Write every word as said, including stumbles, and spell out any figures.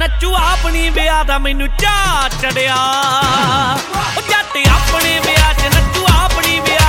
ਨੱਚੂ ਆਪਣੀ ਵਿਆਹ ਦਾ ਮੈਨੂੰ ਚਾਅ ਚੜਿਆ। ਜੱਟ ਆਪਣੇ ਵਿਆਹ ਚ ਨੱਚੂ ਆਪਣੀ ਵਿਆਹ